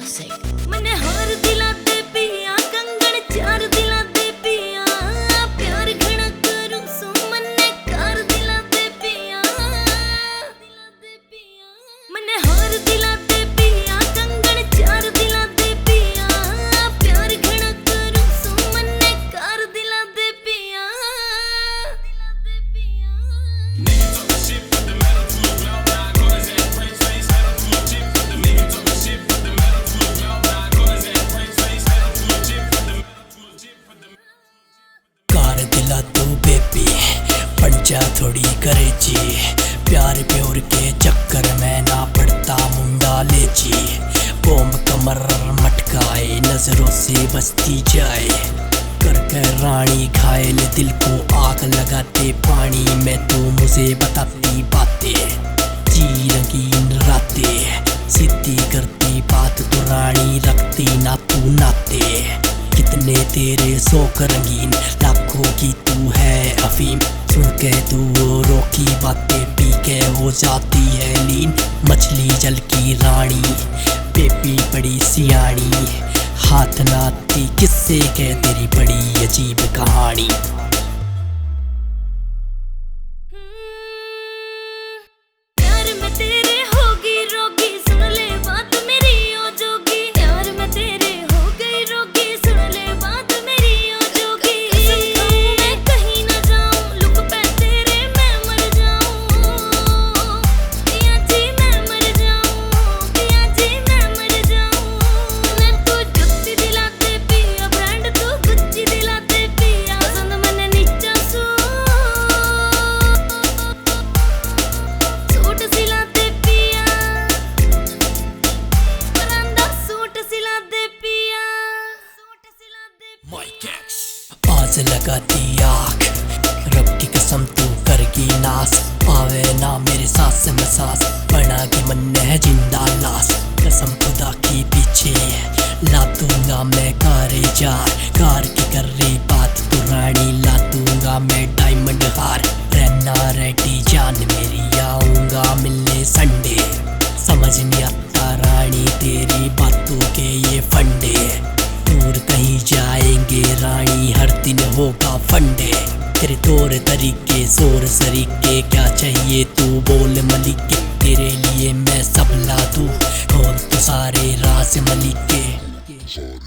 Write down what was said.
music. मने हार दिला दे पिया कंगन चार दिला दे पिया प्यार घना करूं सो मने कार दिला दे पिया मने हार दिला दे पिया कंगन चार दिला दे पिया प्यार घना करूं सो मने कार दिला दे पिया दिला तू बेबी पंचा थोड़ी करे जी प्यार प्योर के चक्कर में ना पड़ता मुंडा ले जी बोम कमर मटकाए नजरों से बसती जाए करके रानी घायल दिल को आग लगाते पानी में तू मुझे बताती बातें जी रंगीन रातें सीधी करती बात तो रानी रखती ना तू नाते कितने तेरे शौक रंगीन लाखों की तू है अफीम सुन के तू वो रोकी बातें पी के हो जाती है लीन मछली जल की रानी बेबी बड़ी सियानी हाथ नाती किससे कह तेरी बड़ी अजीब कहानी। प्यार में तेरे होगी रोगी सुन ले बात मेरी ओ जोगी प्यार में तेरे हो गई रोगी सुन ले बात मेरी ओ जोगी मैं कहीं ना जाऊं लुक पे तेरे मैं मर जाऊं पिया जी मैं मर जाऊं पिया जी मैं मर जाऊं मैं तू जुत्ती दिला दे पिया ब्रांड तू गुच्ची दिला दे पिया पसंद मने नीचा सूट सिला दे पिया परांदा सूट सिला दे पिया सूट सिला दे आज लगाती आँख रब की कसम तू करगी नास पावे ना मेरे सास में सास बना के मन है जिंदा लाश कसम खुदा की पीछे ला दूंगा मैं कारे जार कार की कर रही बात तू रानी ला दूंगा मैं डायमंड हार रहना रेडी जान मेरी आऊंगा मिलने संडे समझ नहीं आता रानी तेरी बातों के ये फंडे दूर कहीं जाएंगे रानी हर दिन होगा फंडे तेरे तौर तरीके जोर सरीके क्या चाहिए तू बोल मलिके तेरे लिए मैं सब ला दूं खोल तू सारे राज मलिके।